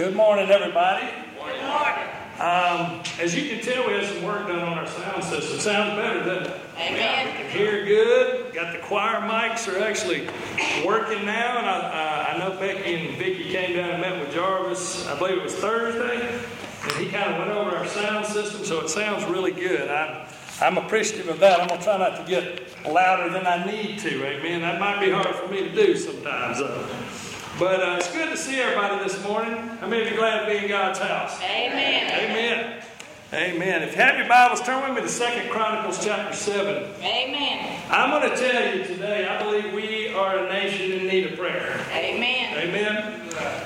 Good morning, everybody. Good morning. As you can tell, we had some work done on our sound system. Sounds better, doesn't it? Amen. We can hear good. Got the choir mics are actually working now. And I know Becky and Vicki came down and met with Jarvis, I believe it was Thursday. And he kind of went over our sound system, so it sounds really good. I'm appreciative of that. I'm going to try not to get louder than I need to. Amen. That might be hard for me to do sometimes, though. But it's good to see everybody this morning. How many of you glad to be in God's house? Amen. Amen. Amen. If you have your Bibles, turn with me to 2 Chronicles chapter 7. Amen. I'm going to tell you today, I believe we are a nation in need of prayer. Amen. Amen.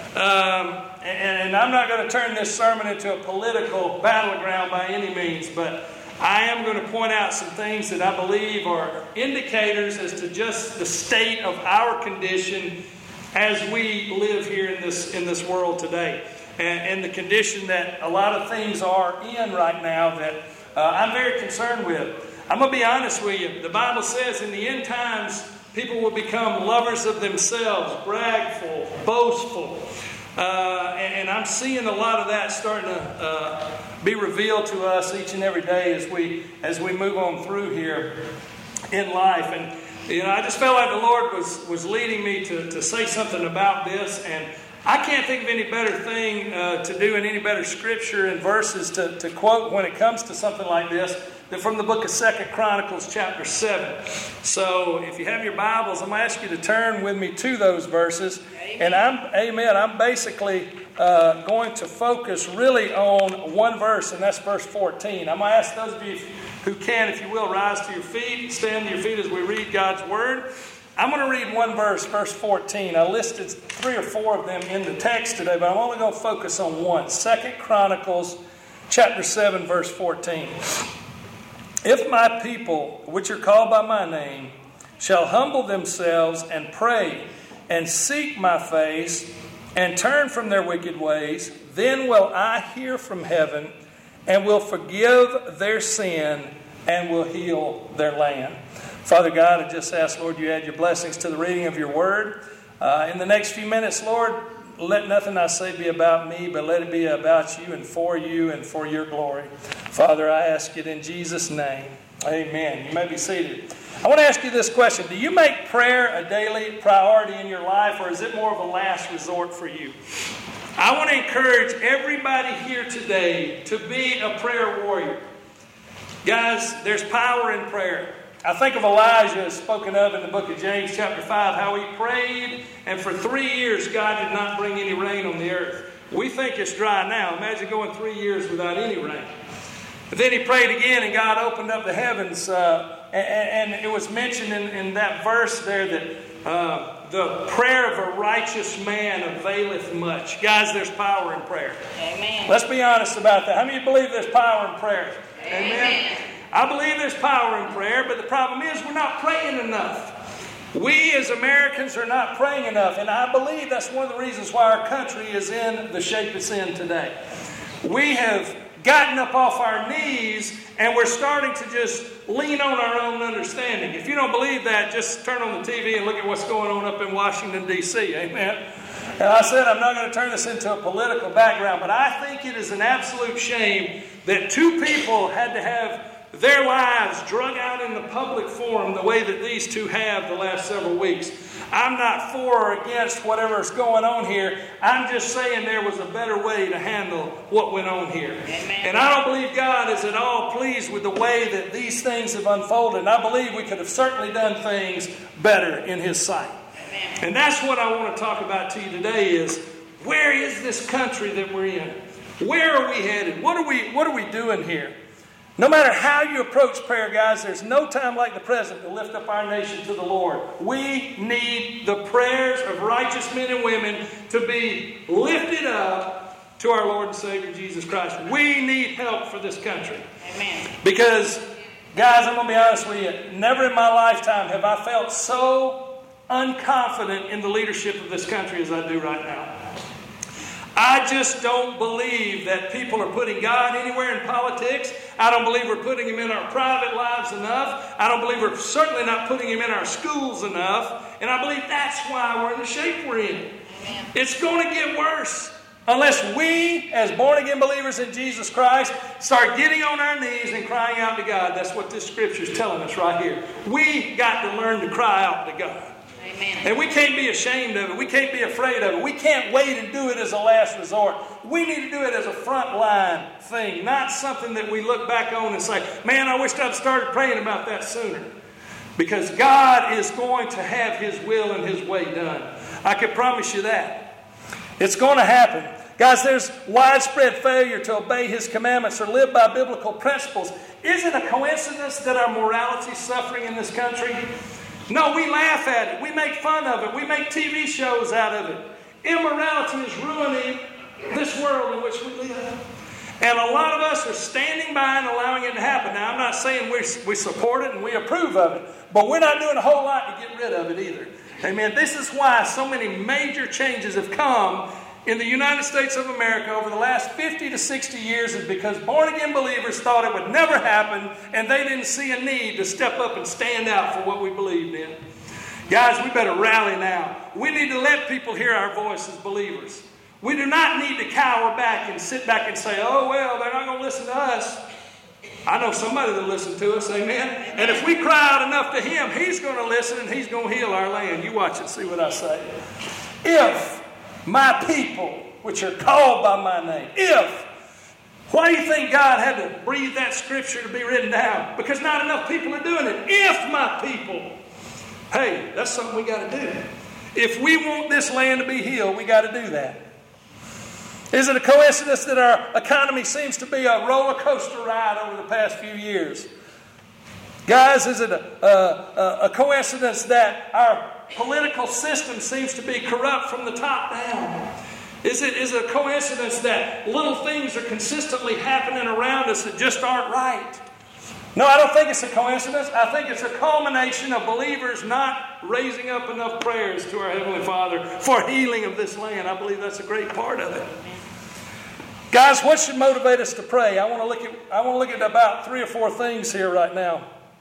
And I'm not going to turn this sermon into a political battleground by any means, but I am going to point out some things that I believe are indicators as to just the state of our condition as we live here in this world today, and the condition that a lot of things are in right now that I'm very concerned with. I'm going to be honest with you. The Bible says in the end times, people will become lovers of themselves, bragful, boastful. And I'm seeing a lot of that starting to be revealed to us each and every day as we move on through here in life. And I just felt like the Lord was leading me to say something about this, and I can't think of any better thing to do in any better scripture and verses to quote when it comes to something like this than from the book of 2 Chronicles chapter 7. So if you have your Bibles, I'm going to ask you to turn with me to those verses. Amen. And I'm basically going to focus really on one verse, and that's verse 14. I'm going to ask those of you who can, if you will, rise to your feet, stand to your feet as we read God's Word. I'm going to read one verse, verse 14. I listed 3 or 4 of them in the text today, but I'm only going to focus on one. 2 Chronicles chapter 7, verse 14. If my people, which are called by my name, shall humble themselves and pray and seek my face and turn from their wicked ways, then will I hear from heaven and will forgive their sin and will heal their land. Father God, I just ask, Lord, you add your blessings to the reading of your word. In the next few minutes, Lord, let nothing I say be about me, but let it be about you and for your glory. Father, I ask it in Jesus' name. Amen. You may be seated. I want to ask you this question. Do you make prayer a daily priority in your life, or is it more of a last resort for you? I want to encourage everybody here today to be a prayer warrior. Guys, there's power in prayer. I think of Elijah, spoken of in the book of James chapter 5, how he prayed, and for 3 years God did not bring any rain on the earth. We think it's dry now. Imagine going 3 years without any rain. But then he prayed again, and God opened up the heavens, and it was mentioned in that verse there that the prayer of a righteous man availeth much. Guys, there's power in prayer. Amen. Let's be honest about that. How many of you believe there's power in prayer? Amen. I believe there's power in prayer, but the problem is we're not praying enough. We as Americans are not praying enough, and I believe that's one of the reasons why our country is in the shape it's in today. We have gotten up off our knees, and we're starting to just lean on our own understanding. If you don't believe that, just turn on the TV and look at what's going on up in Washington, D.C. Amen. And I said I'm not going to turn this into a political background, but I think it is an absolute shame that 2 people had to have their lives drug out in the public forum the way that these 2 have the last several weeks. I'm not for or against whatever's going on here. I'm just saying there was a better way to handle what went on here. Amen. And I don't believe God is at all pleased with the way that these things have unfolded. And I believe we could have certainly done things better in His sight. Amen. And that's what I want to talk about to you today is, where is this country that we're in? Where are we headed? What are we doing here? No matter how you approach prayer, guys, there's no time like the present to lift up our nation to the Lord. We need the prayers of righteous men and women to be lifted up to our Lord and Savior Jesus Christ. We need help for this country. Amen. Because, guys, I'm going to be honest with you, never in my lifetime have I felt so unconfident in the leadership of this country as I do right now. I just don't believe that people are putting God anywhere in politics. I don't believe we're putting Him in our private lives enough. I don't believe we're certainly not putting Him in our schools enough. And I believe that's why we're in the shape we're in. Amen. It's going to get worse. Unless we, as born-again believers in Jesus Christ, start getting on our knees and crying out to God. That's what this Scripture is telling us right here. We got to learn to cry out to God. Amen. And we can't be ashamed of it. We can't be afraid of it. We can't wait and do it as a last resort. We need to do it as a frontline thing, not something that we look back on and say, man, I wish I'd started praying about that sooner. Because God is going to have His will and His way done. I can promise you that. It's going to happen. Guys, there's widespread failure to obey His commandments or live by biblical principles. Is it a coincidence that our morality is suffering in this country? No, we laugh at it. We make fun of it. We make TV shows out of it. Immorality is ruining this world in which we live. And a lot of us are standing by and allowing it to happen. Now, I'm not saying we support it and we approve of it, but we're not doing a whole lot to get rid of it either. Amen. This is why so many major changes have come in the United States of America over the last 50 to 60 years, is because born-again believers thought it would never happen, and they didn't see a need to step up and stand out for what we believed in. Guys, we better rally now. We need to let people hear our voice as believers. We do not need to cower back and sit back and say, oh, well, they're not going to listen to us. I know somebody that'll listen to us, amen? And if we cry out enough to Him, He's going to listen and He's going to heal our land. You watch and see what I say. If my people, which are called by my name, why do you think God had to breathe that scripture to be written down? Because not enough people are doing it. If my people, hey, that's something we got to do. If we want this land to be healed, we got to do that. Is it a coincidence that our economy seems to be a roller coaster ride over the past few years? Guys, is it a coincidence that our political system seems to be corrupt from the top down? Is it a coincidence that little things are consistently happening around us that just aren't right? No, I don't think it's a coincidence. I think it's a culmination of believers not raising up enough prayers to our Heavenly Father for healing of this land. I believe that's a great part of it. Guys, what should motivate us to pray? I want to look at about 3 or 4 things here right now.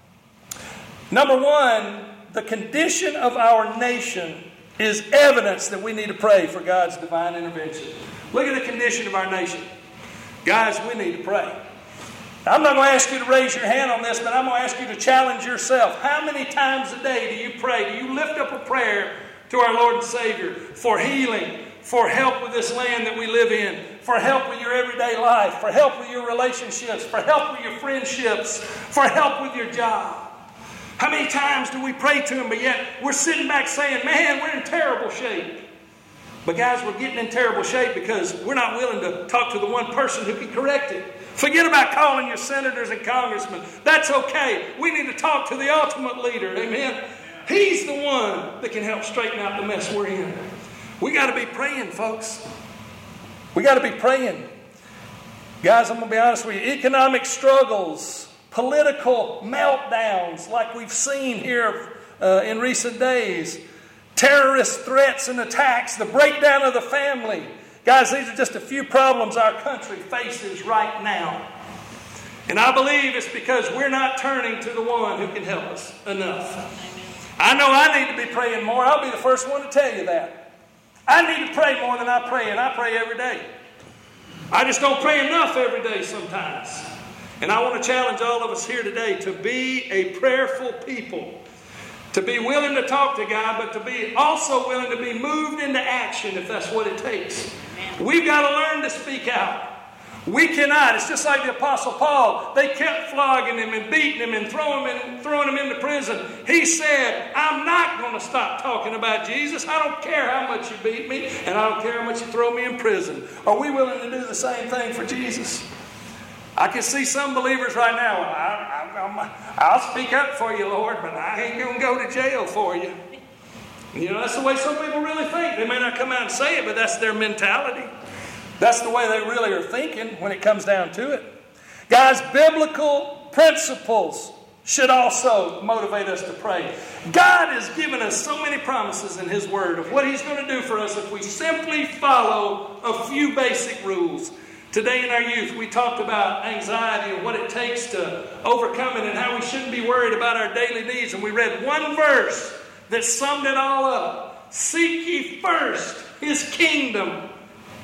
Number one, the condition of our nation is evidence that we need to pray for God's divine intervention. Look at the condition of our nation. Guys, we need to pray. I'm not going to ask you to raise your hand on this, but I'm going to ask you to challenge yourself. How many times a day do you pray? Do you lift up a prayer to our Lord and Savior for healing, for help with this land that we live in, for help with your everyday life, for help with your relationships, for help with your friendships, for help with your job? How many times do we pray to Him, but yet we're sitting back saying, man, we're in terrible shape. But guys, we're getting in terrible shape because we're not willing to talk to the one person who can correct it. Forget about calling your senators and congressmen. That's okay. We need to talk to the ultimate leader. Amen. He's the one that can help straighten out the mess we're in. We got to be praying, folks. We got to be praying. Guys, I'm going to be honest with you. Economic struggles, political meltdowns like we've seen here in recent days, terrorist threats and attacks, the breakdown of the family. Guys, these are just a few problems our country faces right now. And I believe it's because we're not turning to the one who can help us enough. I know I need to be praying more. I'll be the first one to tell you that. I need to pray more than I pray, and I pray every day. I just don't pray enough every day sometimes. And I want to challenge all of us here today to be a prayerful people. To be willing to talk to God, but to be also willing to be moved into action if that's what it takes. We've got to learn to speak out. We cannot. It's just like the Apostle Paul. They kept flogging him and beating him and throwing him into prison. He said, I'm not going to stop talking about Jesus. I don't care how much you beat me, and I don't care how much you throw me in prison. Are we willing to do the same thing for Jesus? I can see some believers right now, I'll speak up for you, Lord, but I ain't going to go to jail for you. You know, that's the way some people really think. They may not come out and say it, but that's their mentality. That's the way they really are thinking when it comes down to it. Guys, biblical principles should also motivate us to pray. God has given us so many promises in His Word of what He's going to do for us if we simply follow a few basic rules. Today in our youth, we talked about anxiety and what it takes to overcome it and how we shouldn't be worried about our daily needs. And we read one verse that summed it all up. Seek ye first His kingdom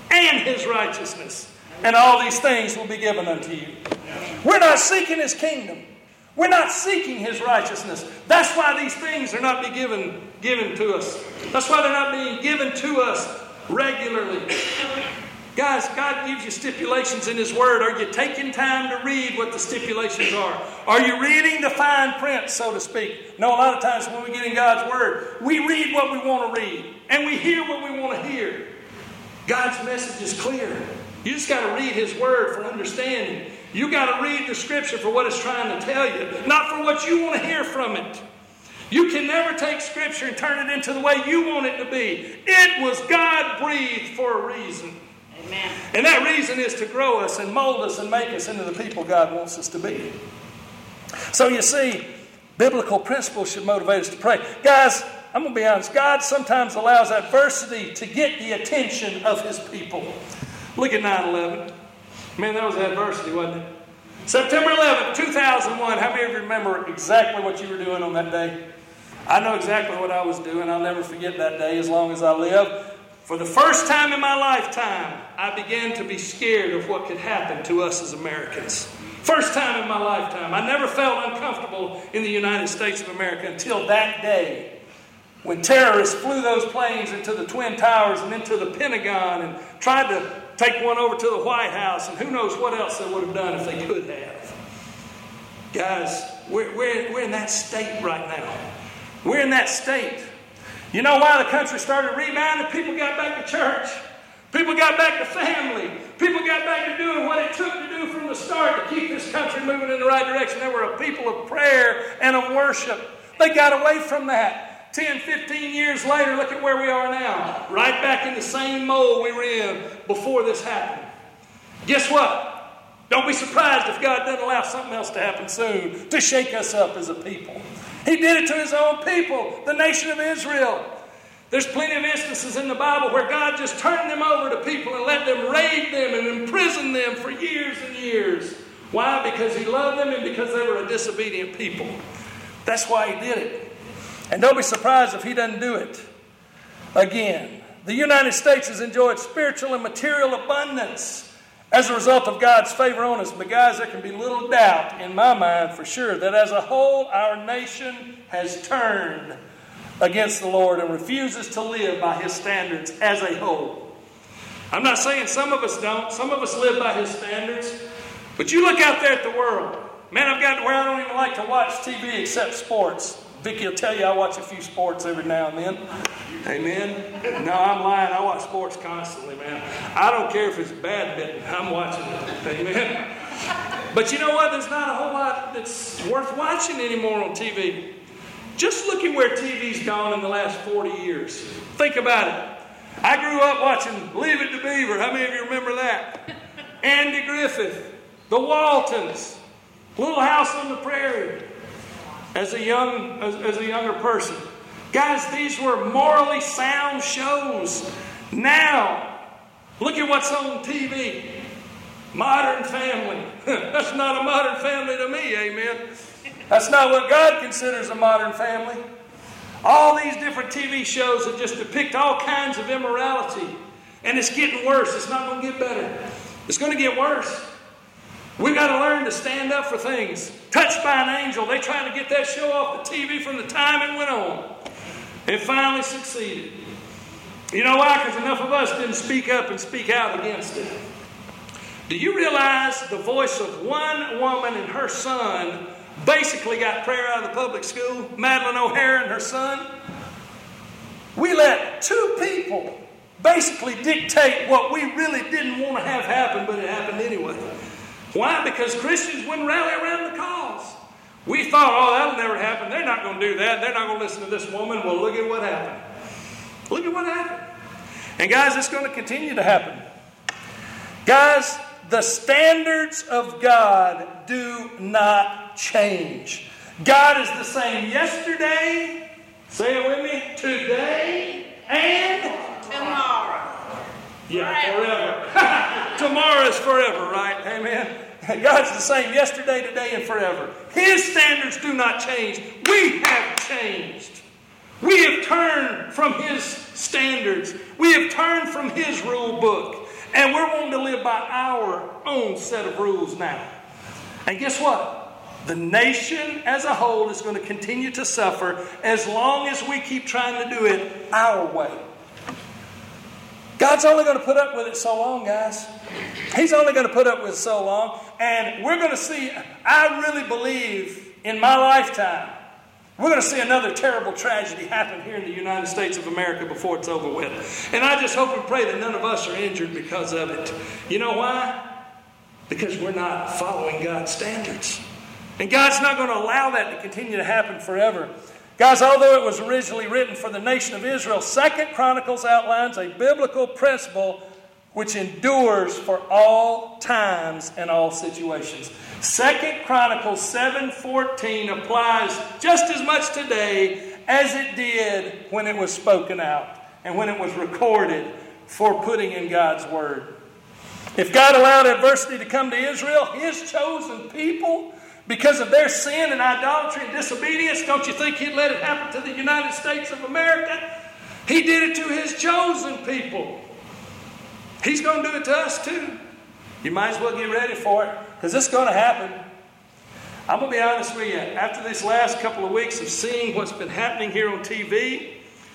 and His righteousness, and all these things will be given unto you. We're not seeking His kingdom. We're not seeking His righteousness. That's why these things are not being given to us. That's why they're not being given to us regularly. Guys, God gives you stipulations in His Word. Are you taking time to read what the stipulations are? Are you reading the fine print, so to speak? No, a lot of times when we get in God's Word, we read what we want to read. And we hear what we want to hear. God's message is clear. You just got to read His Word for understanding. You got to read the Scripture for what it's trying to tell you, not for what you want to hear from it. You can never take Scripture and turn it into the way you want it to be. It was God-breathed for a reason. Amen. And that reason is to grow us and mold us and make us into the people God wants us to be. So you see, biblical principles should motivate us to pray. Guys, I'm going to be honest. God sometimes allows adversity to get the attention of His people. Look at 9/11. Man, that was adversity, wasn't it? September 11th, 2001. How many of you remember exactly what you were doing on that day? I know exactly what I was doing. I'll never forget that day as long as I live. For the first time in my lifetime, I began to be scared of what could happen to us as Americans. First time in my lifetime. I never felt uncomfortable in the United States of America until that day, when terrorists flew those planes into the Twin Towers and into the Pentagon and tried to take one over to the White House, and who knows what else they would have done if they could have. Guys, we're in that state right now. We're in that state. You know why the country started rebounding? People got back to church. People got back to family. People got back to doing what it took to do from the start to keep this country moving in the right direction. They were a people of prayer and of worship. They got away from that. 10, 15 years later, look at where we are now. Right back in the same mold we were in before this happened. Guess what? Don't be surprised if God doesn't allow something else to happen soon to shake us up as a people. He did it to His own people, the nation of Israel. There's plenty of instances in the Bible where God just turned them over to people and let them raid them and imprison them for years and years. Why? Because He loved them and because they were a disobedient people. That's why He did it. And don't be surprised if He doesn't do it again. The United States has enjoyed spiritual and material abundance as a result of God's favor on us. But guys, there can be little doubt in my mind for sure that as a whole, our nation has turned against the Lord and refuses to live by His standards as a whole. I'm not saying some of us don't. Some of us live by His standards. But you look out there at the world. Man, I've gotten to where I don't even like to watch TV except sports. Vicky will tell you I watch a few sports every now and then. Amen. No, I'm lying. I watch sports constantly, man. I don't care if it's badminton. I'm watching it. Amen. But you know what? There's not a whole lot that's worth watching anymore on TV. Just look at where TV's gone in the last 40 years. Think about it. I grew up watching Leave It to Beaver. How many of you remember that? Andy Griffith, The Waltons, Little House on the Prairie. As a younger person. Guys, these were morally sound shows. Now, look at what's on TV. Modern Family. That's not a modern family to me, amen. That's not what God considers a modern family. All these different TV shows that just depict all kinds of immorality. And it's getting worse. It's not going to get better. It's going to get worse. We've got to learn to stand up for things. Touched by an Angel. They tried to get that show off the TV from the time it went on. It finally succeeded. You know why? Because enough of us didn't speak up and speak out against it. Do you realize the voice of one woman and her son basically got prayer out of the public school? Madeline O'Hara and her son. We let two people basically dictate what we really didn't want to have happen, but it happened anyway. Why? Because Christians wouldn't rally around the cause. We thought, oh, that'll never happen. They're not going to do that. They're not going to listen to this woman. Well, look at what happened. Look at what happened. And guys, it's going to continue to happen. Guys, the standards of God do not change. God is the same yesterday, say it with me, today, and tomorrow. Yeah, forever. Tomorrow is forever, right? Amen. God's the same yesterday, today, and forever. His standards do not change. We have changed. We have turned from His standards. We have turned from His rule book. And we're wanting to live by our own set of rules now. And guess what? The nation as a whole is going to continue to suffer as long as we keep trying to do it our way. God's only going to put up with it so long, guys. He's only going to put up with it so long. And we're going to see, I really believe in my lifetime, we're going to see another terrible tragedy happen here in the United States of America before it's over with. And I just hope and pray that none of us are injured because of it. You know why? Because we're not following God's standards. And God's not going to allow that to continue to happen forever. Guys, although it was originally written for the nation of Israel, 2 Chronicles outlines a biblical principle which endures for all times and all situations. 2 Chronicles 7:14 applies just as much today as it did when it was spoken out and when it was recorded for putting in God's Word. If God allowed adversity to come to Israel, His chosen people, because of their sin and idolatry and disobedience, don't you think He'd let it happen to the United States of America? He did it to His chosen people. He's going to do it to us too. You might as well get ready for it, because it's going to happen. I'm going to be honest with you. After this last couple of weeks of seeing what's been happening here on TV,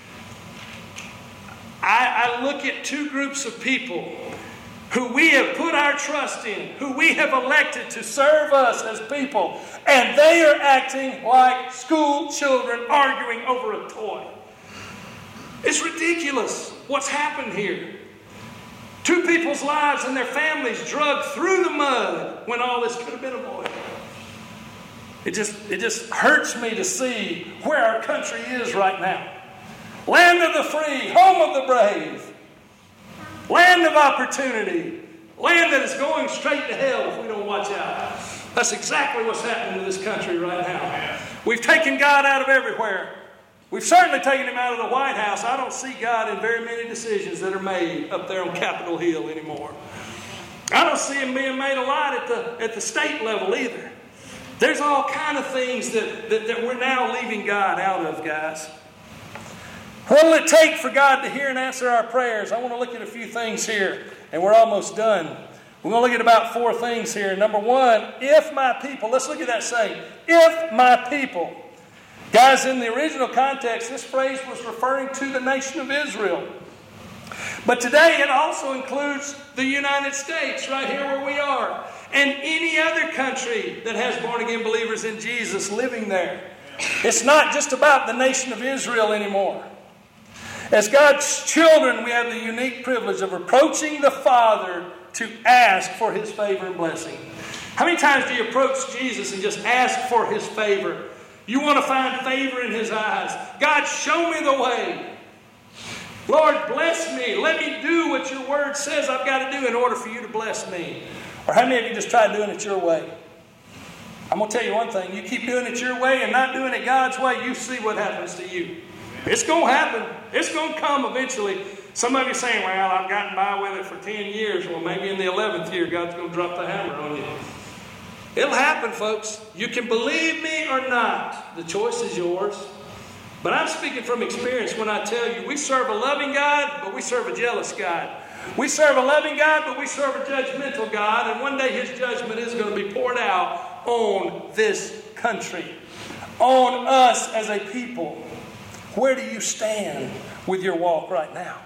I look at two groups of people who we have put our trust in, who we have elected to serve us as people, and they are acting like school children arguing over a toy. It's ridiculous what's happened here. Two people's lives and their families drugged through the mud when all this could have been avoided. It just hurts me to see where our country is right now. Land of the free, home of the brave. Land of opportunity. Land that is going straight to hell if we don't watch out. That's exactly what's happening to this country right now. We've taken God out of everywhere. We've certainly taken Him out of the White House. I don't see God in very many decisions that are made up there on Capitol Hill anymore. I don't see Him being made a lot at the state level either. There's all kind of things that we're now leaving God out of, guys. What will it take for God to hear and answer our prayers? I want to look at a few things here, and we're almost done. We're going to look at about 4 things here. Number 1, if my people. Let's look at that saying. If my people. Guys, in the original context, this phrase was referring to the nation of Israel. But today it also includes the United States, right here where we are, and any other country that has born-again believers in Jesus living there. It's not just about the nation of Israel anymore. As God's children, we have the unique privilege of approaching the Father to ask for His favor and blessing. How many times do you approach Jesus and just ask for His favor? You want to find favor in His eyes. God, show me the way. Lord, bless me. Let me do what your word says I've got to do in order for you to bless me. Or how many of you just tried doing it your way? I'm going to tell you one thing. You keep doing it your way and not doing it God's way, you see what happens to you. It's going to happen. It's going to come eventually. Some of you saying, well, I've gotten by with it for 10 years. Well, maybe in the 11th year, God's going to drop the hammer on you. It'll happen, folks. You can believe me or not. The choice is yours. But I'm speaking from experience when I tell you, we serve a loving God, but we serve a jealous God. We serve a loving God, but we serve a judgmental God. And one day His judgment is going to be poured out on this country, on us as a people. Where do you stand with your walk right now?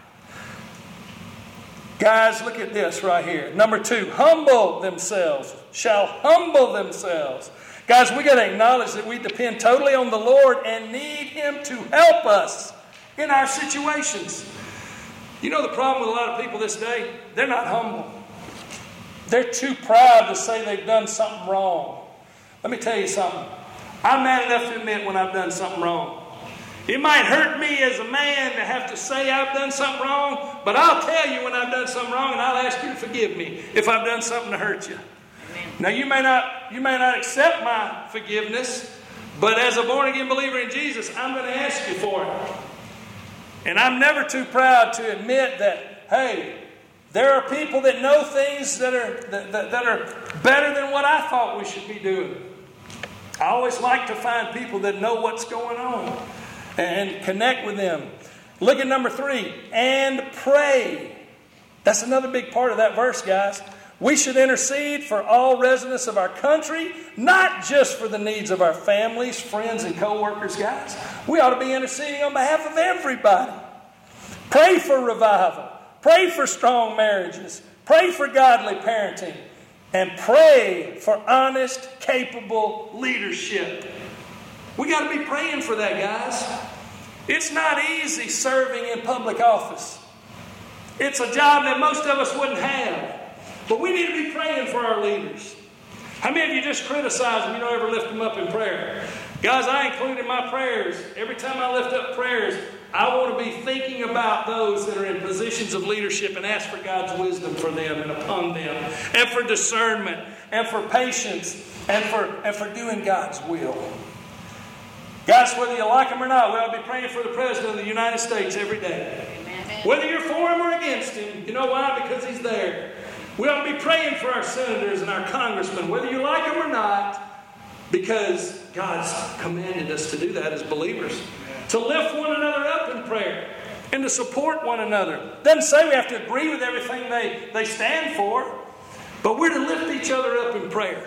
Guys, look at this right here. Number 2, humble themselves, shall humble themselves. Guys, we got to acknowledge that we depend totally on the Lord and need Him to help us in our situations. You know the problem with a lot of people this day? They're not humble. They're too proud to say they've done something wrong. Let me tell you something. I'm mad enough to admit when I've done something wrong. It might hurt me as a man to have to say I've done something wrong, but I'll tell you when I've done something wrong, and I'll ask you to forgive me if I've done something to hurt you. Amen. Now, you may not accept my forgiveness, but as a born-again believer in Jesus, I'm going to ask you for it. And I'm never too proud to admit that, hey, there are people that know things that are better than what I thought we should be doing. I always like to find people that know what's going on and connect with them. Look at number 3, and pray. That's another big part of that verse, guys. We should intercede for all residents of our country, not just for the needs of our families, friends, and co-workers, guys. We ought to be interceding on behalf of everybody. Pray for revival. Pray for strong marriages. Pray for godly parenting. And pray for honest, capable leadership. We got to be praying for that, guys. It's not easy serving in public office. It's a job that most of us wouldn't have. But we need to be praying for our leaders. How many of you just criticize them? You don't ever lift them up in prayer. Guys, I include in my prayers, every time I lift up prayers, I want to be thinking about those that are in positions of leadership and ask for God's wisdom for them and upon them, and for discernment, and for patience, and for doing God's will. Guys, whether you like them or not, we ought to be praying for the President of the United States every day. Amen. Whether you're for him or against him, you know why? Because he's there. We ought to be praying for our senators and our congressmen, whether you like them or not, because God's commanded us to do that as believers. To lift one another up in prayer and to support one another. Doesn't say we have to agree with everything they stand for, but we're to lift each other up in prayer.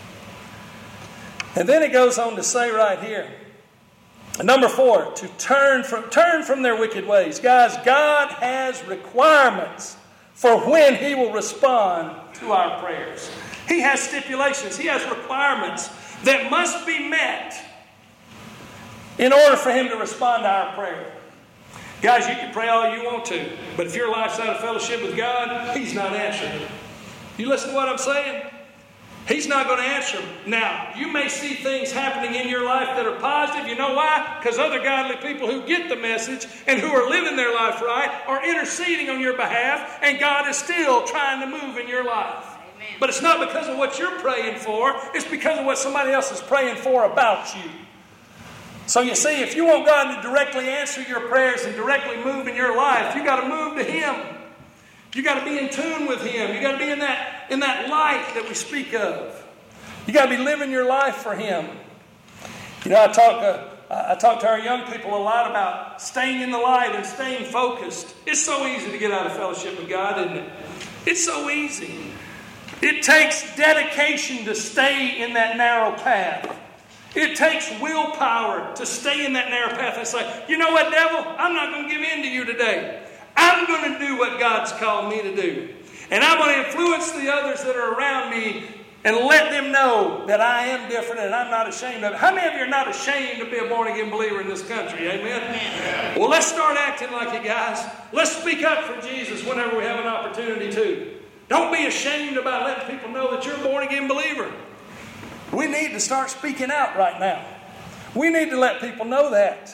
And then it goes on to say right here, number 4, to turn from their wicked ways. Guys, God has requirements for when He will respond to our prayers. He has stipulations. He has requirements that must be met in order for Him to respond to our prayer. Guys, you can pray all you want to, but if your life's out of fellowship with God, He's not answering. You listen to what I'm saying? He's not going to answer. Now, you may see things happening in your life that are positive. You know why? Because other godly people who get the message and who are living their life right are interceding on your behalf, and God is still trying to move in your life. Amen. But it's not because of what you're praying for. It's because of what somebody else is praying for about you. So you see, if you want God to directly answer your prayers and directly move in your life, you got to move to Him. You got to be in tune with Him. You got to be in that light that we speak of. You got to be living your life for Him. You know, I talk to our young people a lot about staying in the light and staying focused. It's so easy to get out of fellowship with God, isn't it? It's so easy. It takes dedication to stay in that narrow path. It takes willpower to stay in that narrow path and say, you know what, devil? I'm not going to give in to you today. I'm going to do what God's called me to do. And I'm going to influence the others that are around me and let them know that I am different and I'm not ashamed of it. How many of you are not ashamed to be a born-again believer in this country? Amen? Amen. Well, let's start acting like it, guys. Let's speak up for Jesus whenever we have an opportunity to. Don't be ashamed about letting people know that you're a born-again believer. We need to start speaking out right now. We need to let people know that.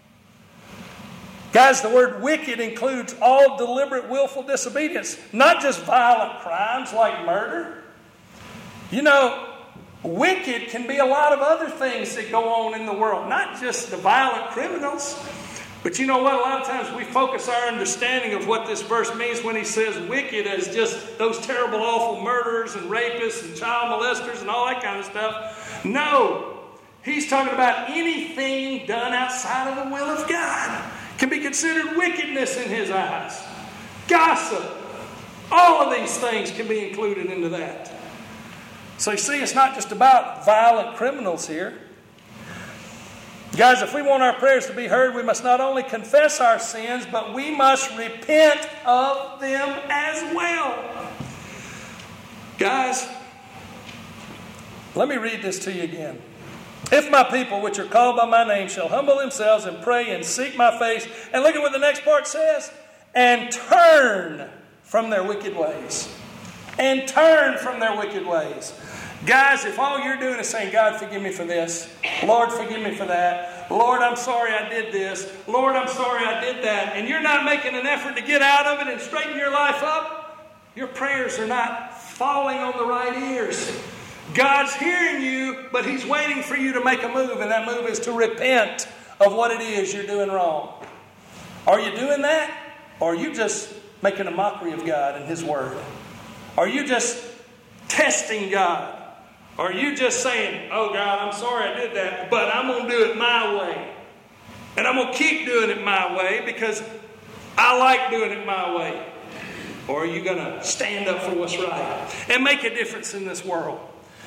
Guys, the word wicked includes all deliberate, willful disobedience, not just violent crimes like murder. You know, wicked can be a lot of other things that go on in the world, not just the violent criminals. But you know what? A lot of times we focus our understanding of what this verse means when he says wicked as just those terrible, awful murderers and rapists and child molesters and all that kind of stuff. No, he's talking about anything done outside of the will of God can be considered wickedness in his eyes. Gossip. All of these things can be included into that. So you see, it's not just about violent criminals here. Guys, if we want our prayers to be heard, we must not only confess our sins, but we must repent of them as well. Guys, let me read this to you again. If my people, which are called by my name, shall humble themselves and pray and seek my face, and look at what the next part says, and turn from their wicked ways. And turn from their wicked ways. Guys, if all you're doing is saying, God, forgive me for this. Lord, forgive me for that. Lord, I'm sorry I did this. Lord, I'm sorry I did that. And you're not making an effort to get out of it and straighten your life up, your prayers are not falling on the right ears. God's hearing you, but He's waiting for you to make a move, and that move is to repent of what it is you're doing wrong. Are you doing that? Or are you just making a mockery of God and His Word? Are you just testing God? Or are you just saying, oh God, I'm sorry I did that, but I'm going to do it my way. And I'm going to keep doing it my way because I like doing it my way. Or are you going to stand up for what's right and make a difference in this world?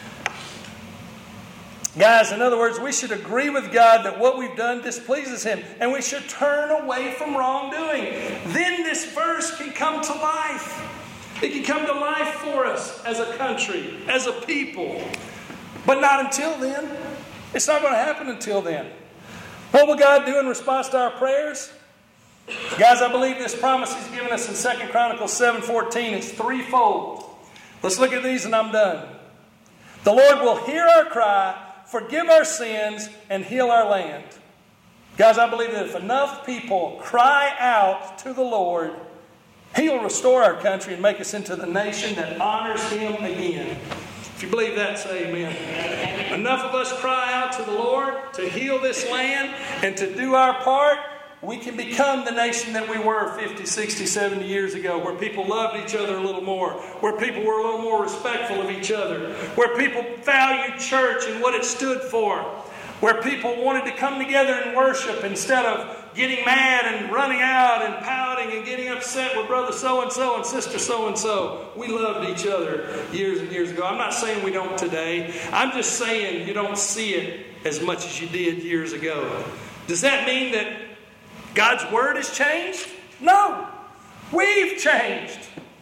Guys, in other words, we should agree with God that what we've done displeases Him, and we should turn away from wrongdoing. Then this verse can come to life. It can come to life for us as a country, as a people. But not until then. It's not going to happen until then. What will God do in response to our prayers? Guys, I believe this promise He's given us in 2 Chronicles 7:14. It's threefold. Let's look at these and I'm done. The Lord will hear our cry, forgive our sins, and heal our land. Guys, I believe that if enough people cry out to the Lord, He'll restore our country and make us into the nation that honors Him again. If you believe that, say amen. Enough of us cry out to the Lord to heal this land and to do our part, we can become the nation that we were 50, 60, 70 years ago, where people loved each other a little more, where people were a little more respectful of each other, where people valued church and what it stood for, where people wanted to come together and worship instead of getting mad and running out and pouting and getting upset with brother so-and-so and sister so-and-so. We loved each other years and years ago. I'm not saying we don't today. I'm just saying you don't see it as much as you did years ago. Does that mean that God's Word has changed? No. We've changed.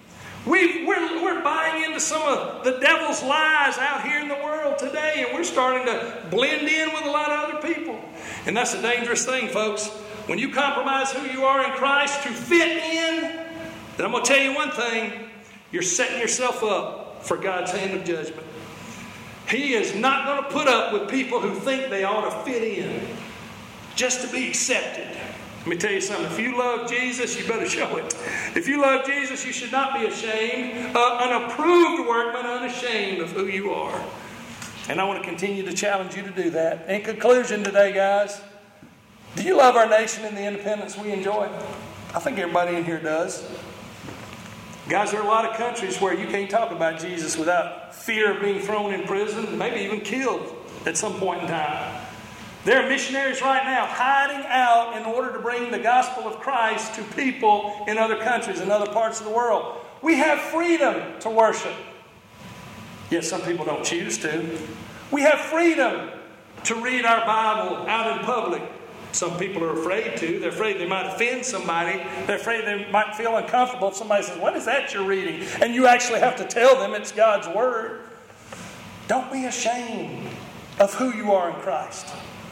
We're buying into some of the devil's lies out here in the world today, and we're starting to blend in with a lot of other people. And that's a dangerous thing, folks. When you compromise who you are in Christ to fit in, then I'm going to tell you one thing. You're setting yourself up for God's hand of judgment. He is not going to put up with people who think they ought to fit in just to be accepted. Let me tell you something. If you love Jesus, you better show it. If you love Jesus, you should not be ashamed. An approved workman, unashamed of who you are. And I want to continue to challenge you to do that. In conclusion today, guys, do you love our nation and the independence we enjoy? I think everybody in here does. Guys, there are a lot of countries where you can't talk about Jesus without fear of being thrown in prison, maybe even killed at some point in time. There are missionaries right now hiding out in order to bring the gospel of Christ to people in other countries, in other parts of the world. We have freedom to worship. Yet some people don't choose to. We have freedom to read our Bible out in public. Some people are afraid to. They're afraid they might offend somebody. They're afraid they might feel uncomfortable if somebody says, "What is that you're reading?" And you actually have to tell them it's God's Word. Don't be ashamed of who you are in Christ.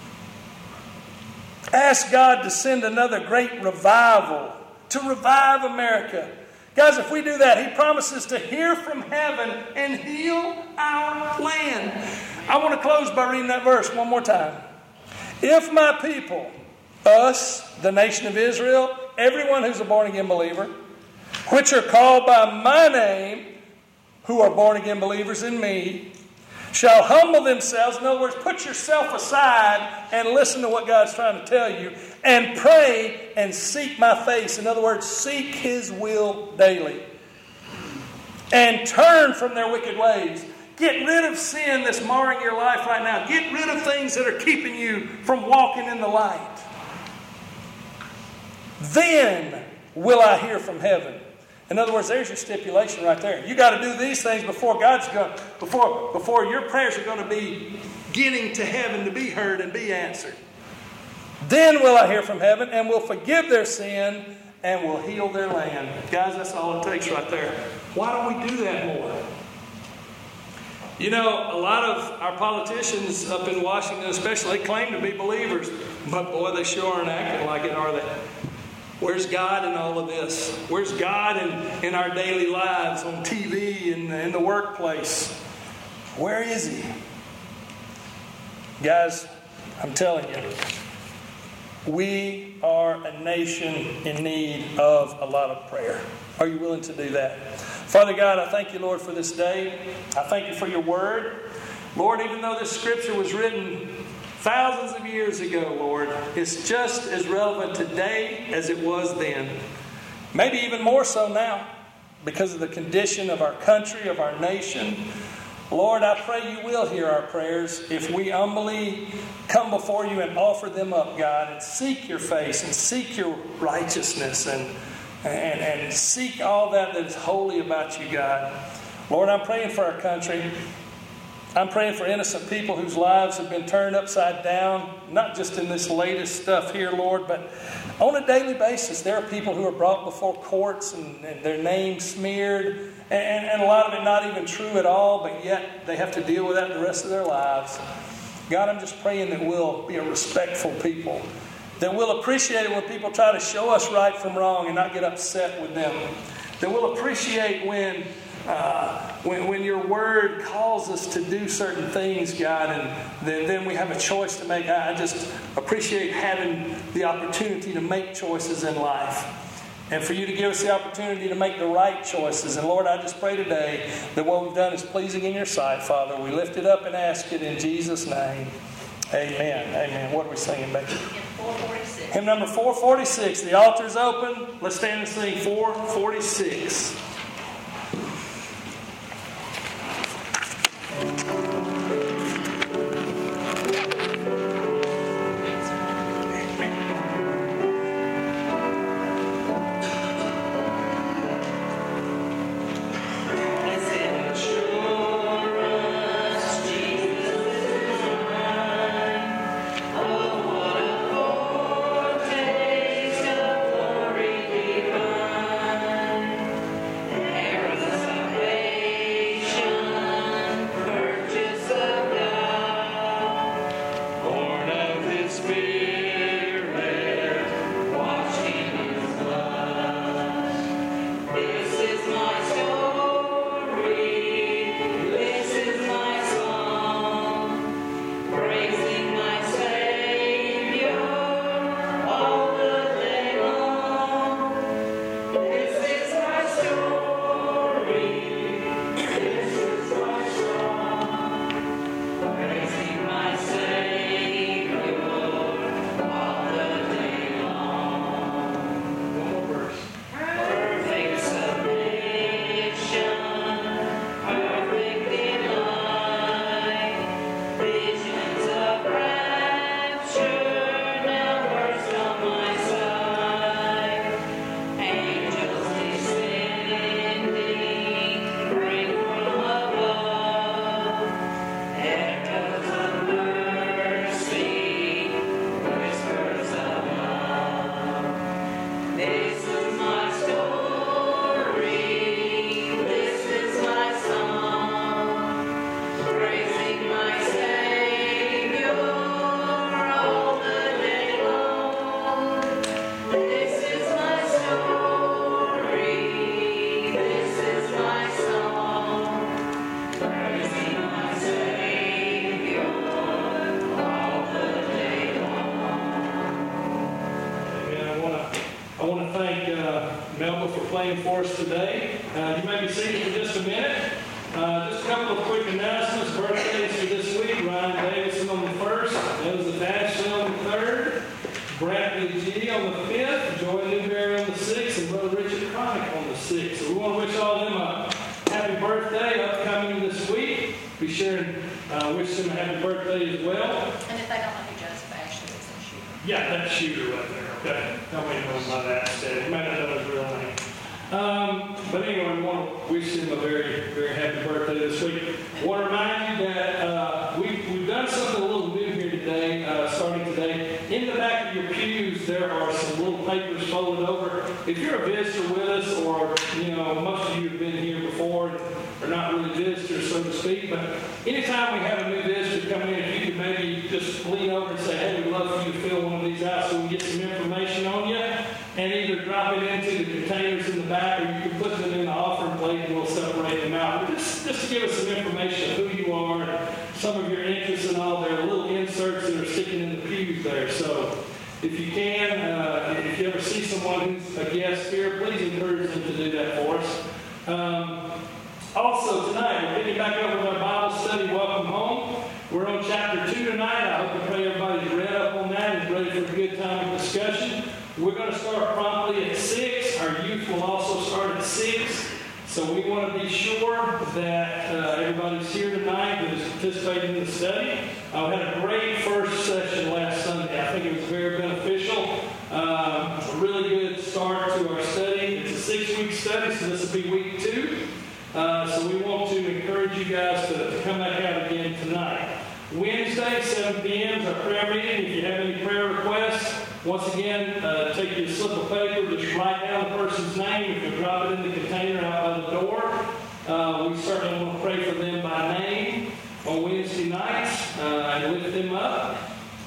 Ask God to send another great revival to revive America. Guys, if we do that, He promises to hear from heaven and heal our land. I want to close by reading that verse one more time. If my people, us, the nation of Israel, everyone who's a born-again believer, which are called by my name, who are born-again believers in me, shall humble themselves. In other words, put yourself aside and listen to what God's trying to tell you, and pray and seek my face. In other words, seek His will daily. And turn from their wicked ways. Get rid of sin that's marring your life right now. Get rid of things that are keeping you from walking in the light. Then will I hear from heaven. In other words, there's your stipulation right there. You got to do these things before before your prayers are going to be getting to heaven to be heard and be answered. Then will I hear from heaven and will forgive their sin and will heal their land. Guys, that's all it takes right there. Why don't we do that more? You know, a lot of our politicians up in Washington especially claim to be believers. But boy, they sure aren't acting like it, are they? Where's God in all of this? Where's God in our daily lives, on TV, in the workplace? Where is He? Guys, I'm telling you, we are a nation in need of a lot of prayer. Are you willing to do that? Father God, I thank you, Lord, for this day. I thank you for your word. Lord, even though this scripture was written thousands of years ago, Lord, it's just as relevant today as it was then. Maybe even more so now because of the condition of our country, of our nation. Lord, I pray you will hear our prayers if we humbly come before you and offer them up, God, and seek your face and seek your righteousness and and seek all that is holy about you, God. Lord, I'm praying for our country. I'm praying for innocent people whose lives have been turned upside down, not just in this latest stuff here, Lord, but on a daily basis. There are people who are brought before courts and their names smeared, and a lot of it not even true at all, but yet they have to deal with that the rest of their lives. God, I'm just praying that we'll be a respectful people, that we'll appreciate it when people try to show us right from wrong and not get upset with them, that we'll appreciate when your word calls us to do certain things, God, and then we have a choice to make. I just appreciate having the opportunity to make choices in life, and for you to give us the opportunity to make the right choices. And Lord, I just pray today that what we've done is pleasing in your sight, Father. We lift it up and ask it in Jesus' name. Amen. Amen. What are we singing, Becky? Hymn 446. Hymn number 446. The altar's open. Let's stand and sing 446. For us today. You may be seated for just a minute. Just a couple of quick announcements. Birthdays for this week. Ryan Davidson on the 1st. Elizabeth Ashley on the 3rd. Bradley G on the 5th. Joy Newberry on the 6th. And Brother Richard Connick on the 6th. So we want to wish all of them a happy birthday upcoming this week. Be sure and wish them a happy birthday as well. And if they don't know who Joseph Ashley is, then shoot. Yeah, that shooter right there. Okay. Nobody knows about that instead. You might not know his real name. But anyway, we want to wish him a very, very happy birthday this week. I want to remind you that we've done something a little new here today, starting today. In the back of your pews, there are some little papers folded over. If you're a visitor with us, or most of you have been here before, are not really visitors, so to speak, but anytime we have a new visitor coming in, if you could maybe just lean over and say, hey, we'd love for you to fill one of these out so we can get some information on you, and either drop it into the containers in the back, or you can put them in the offering plate and we'll separate them out. But just to give us some information of who you are, some of your interests and all. There are little inserts that are sticking in the pews there. So if you can, if you ever see someone who's a guest here, please encourage them to do that for us. Also tonight, we're getting back up with our Bible study, Welcome Home. We're on chapter 2 tonight. I hope and pray everybody's read up on that and ready for a good time of discussion. We're going to start promptly at 6. Our youth will also start at 6. So we want to be sure that everybody's here tonight that is participating in the study. We had a great first session last Sunday. I think it was very beneficial. A really good start to our study. will be week 2. So we want to encourage you guys to come back out again tonight. Wednesday, 7 p.m. is our prayer meeting. If you have any prayer requests, once again, take your slip of paper, just write down the person's name. You can drop it in the container out by the door. We certainly want to pray for them by name on Wednesday nights and lift them up.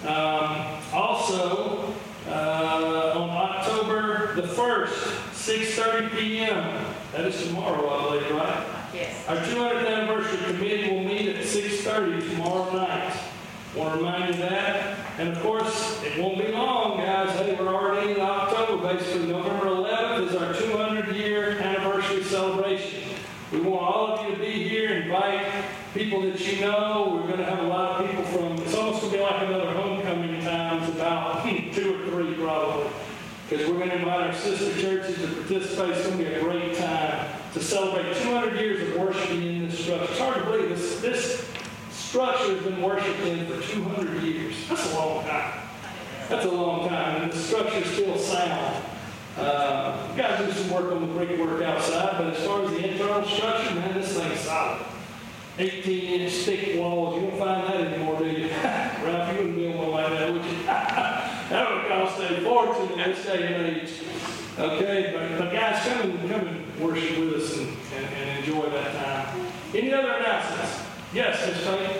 Also, on October the 1st, 6:30 p.m., that is tomorrow, I believe, right? Yes. Our 200th anniversary committee will meet at 6:30 tomorrow night. Want to remind you of that. And of course, it won't be long, guys. Hey, we're already in October. Basically, November 11th is our 200-year anniversary celebration. We want all of you to be here. Invite people that you know. We're going to have a lot of people from, it's almost going to be like another homecoming times, about 2 or 3 probably. Because we're going to invite our sister churches to participate. It's going to be a great time to celebrate 200 years of worshiping in this structure. It's hard to believe this structure has been worshiped in for 200 years. That's a long time. That's a long time. And the structure is still sound. We've got to do some work on the brickwork outside, but as far as the internal structure, man, this thing's solid. 18-inch thick walls. You don't find that anymore, do you? Ralph, you wouldn't build one like that, would you? That would cost a fortune in this day and age. Okay, but guys, come and worship with us and enjoy that time. Any other announcements? Yes, Ms. Tony?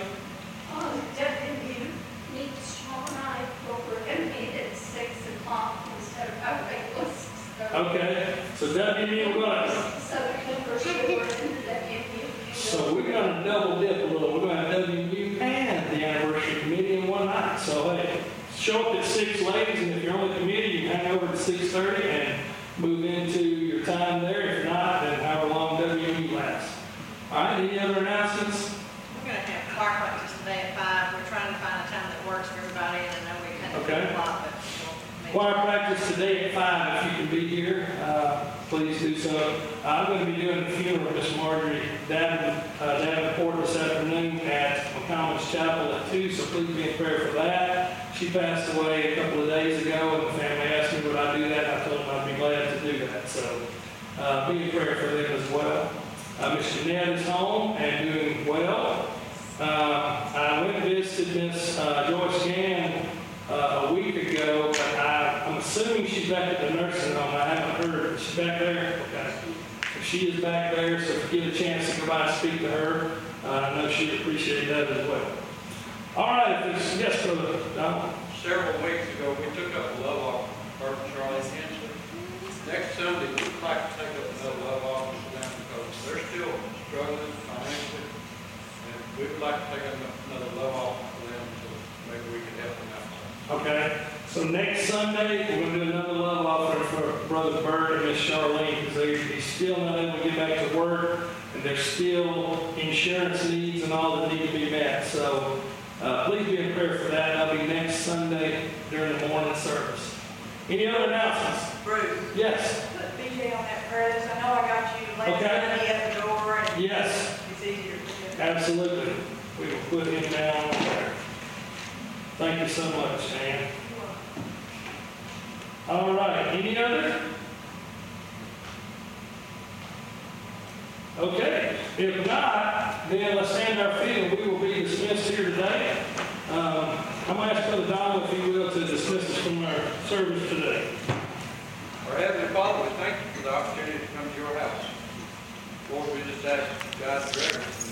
WU meets tomorrow night, but we're going to meet at 6 o'clock instead of regular 6:30. Okay, so WU, we're going to... So members who are in the WU. So we're going to double dip a little. We're going to have WU and the anniversary committee in one night. So hey, show up at 6, ladies, and if you're on the committee, you can hang over at 6:30 and move into your time there. If not, then however long WU lasts. All right, any other announcements? We're going to have choir practice today at 5. We're trying to find a time that works for everybody, and I know we kind of Okay. do a lot, but we'll Choir practice today at 5. If you can be here, please do so. I'm going to be doing the funeral of Miss Marjorie Davenport this afternoon at McCombs Chapel at 2, so please be in prayer for that. She passed away a couple of days ago, and the family asked me would I do that, and I told them I'd be glad to do that. So be in prayer for them as well. Miss Jeanette is home and doing well. I went and visited Miss Joyce Gann a week ago, but I'm assuming she's back at the nursing home. I haven't heard. Is she back there? Okay. So she is back there, so if you get a chance to go by and speak to her, I know she'd appreciate that as well. All right, yes, Brother Donald. Several weeks ago, we took up a love offering for Bert and Charlie Hensley. Next Sunday, we'd like to take up another love offering for them because they're still struggling financially. And we would like to take up another love offering for them so maybe we can help them out. Okay, so next Sunday, we're going to do another love offering for Brother Bert and Miss Charlene because he's still not able to get back to work, and there's still insurance needs and all that need to be met. So please be in prayer for that. That'll be next Sunday during the morning service. Any other announcements? Bruce, Yes. put BJ on that prayer list. I know I got you last Okay. Sunday at the door, and Yes, it's easier to forget. absolutely. We will put him down there. Thank you so much, Ann. All right, any other? Okay, if not, then let's stand our feet and we will be dismissed here today. I'm going to ask Brother Donald, if he will, to dismiss us from our service today. Our Heavenly Father, we thank you for the opportunity to come to your house. Lord, we just ask God's direction.